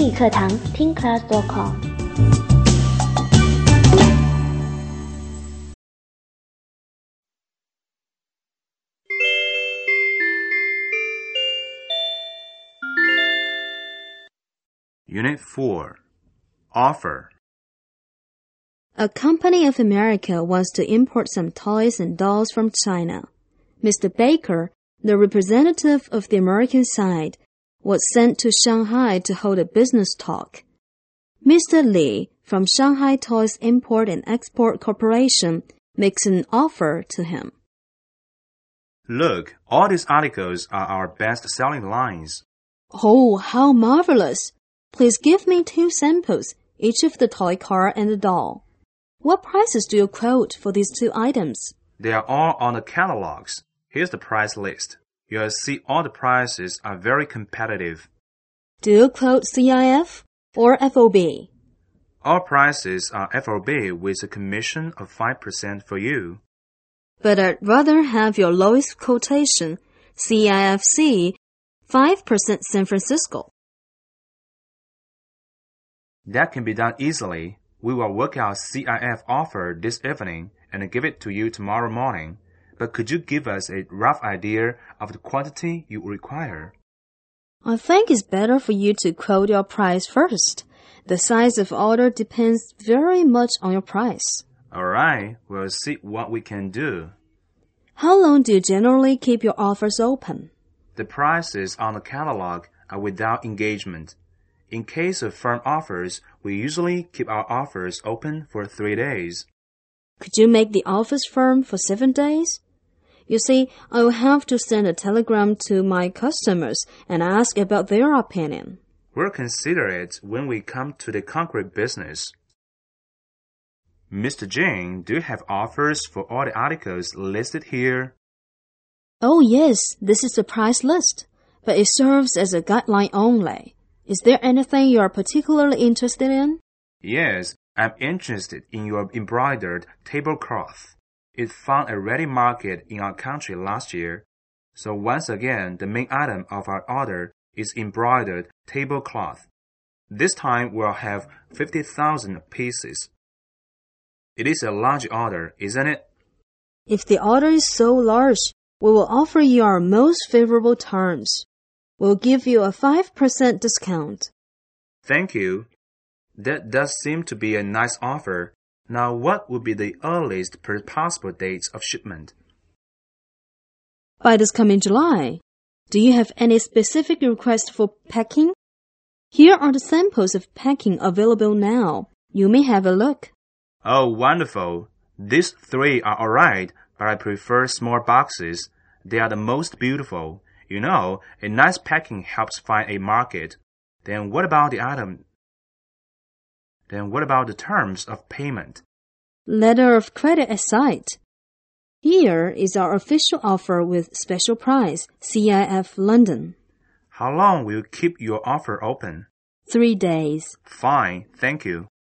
英语课堂听 class.com。 Unit 4. Offer. A company of America wants to import some toys and dolls from China. Mr. Baker, the representative of the American side, was sent to Shanghai to hold a business talk. Mr. Li, from Shanghai Toys Import and Export Corporation, makes an offer to him. Look, all these articles are our best-selling lines. Oh, how marvelous! Please give me 2 samples, each of the toy car and the doll. What prices do you quote for these 2 items? They are all on the catalogs. Here's the price list. You'll see all the prices are very competitive. Do you quote CIF or FOB? All prices are FOB with a commission of 5% for you. But I'd rather have your lowest quotation, CIFC, 5% San Francisco. That can be done easily. We will work out CIF offer this evening and give it to you tomorrow morning. But could you give us a rough idea of the quantity you require? I think it's better for you to quote your price first. The size of order depends very much on your price. All right, we'll see what we can do. How long do you generally keep your offers open? The prices on the catalog are without engagement. In case of firm offers, we usually keep our offers open for 3 days. Could you make the offers firm for 7 days? You see, I will have to send a telegram to my customers and ask about their opinion. We'll consider it when we come to the concrete business. Mr. Jing, do you have offers for all the articles listed here? Oh yes, this is the price list, but it serves as a guideline only. Is there anything you are particularly interested in? Yes, I'm interested in your embroidered tablecloth. It found a ready market in our country last year. So once again, the main item of our order is embroidered tablecloth. This time we'll have 50,000 pieces. It is a large order, isn't it? If the order is so large, we will offer you our most favorable terms. We'll give you a 5% discount. Thank you. That does seem to be a nice offer. Now, what would be the earliest possible dates of shipment? By this coming July. Do you have any specific request for packing? Here are the samples of packing available now. You may have a look. Oh, wonderful. These 3 are all right, but I prefer small boxes. They are the most beautiful. You know, a nice packing helps find a market. Then what about the terms of payment? Letter of credit aside. Here is our official offer with special price, CIF London. How long will you keep your offer open? 3 days. Fine, thank you.